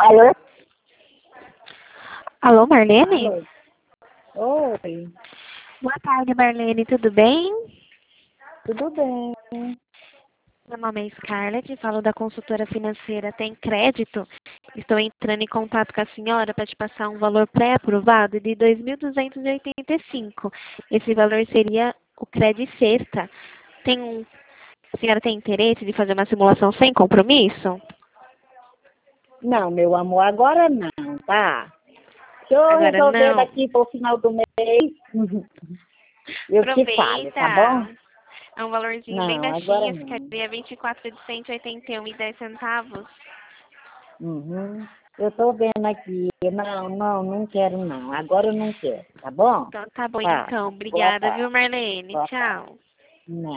Alô? Alô, Marlene? Alô? Oi, Boa tarde, Marlene, tudo bem? tudo bem? Meu nome é Scarlett, falo da consultora financeira Tem Crédito. Estou entrando em contato com a senhora para te passar um valor pré-aprovado de 2.285. Esse valor seria o crédito sexta. A senhora tem interesse de fazer uma simulação sem compromisso? Não, meu amor, agora não, tá? Se eu Agora resolver não. daqui para o final do mês, eu te falo, tá bom? Aproveita. É um valorzinho bem Não, agora baixinho, não. ficaria 24 de 181,10. Uhum. Eu tô vendo aqui. Não, não, não quero não. Agora eu não quero, tá bom? Então tá bom Tá. então. Boa Obrigada, viu, tarde. Marlene? Boa tarde. Tchau. Não.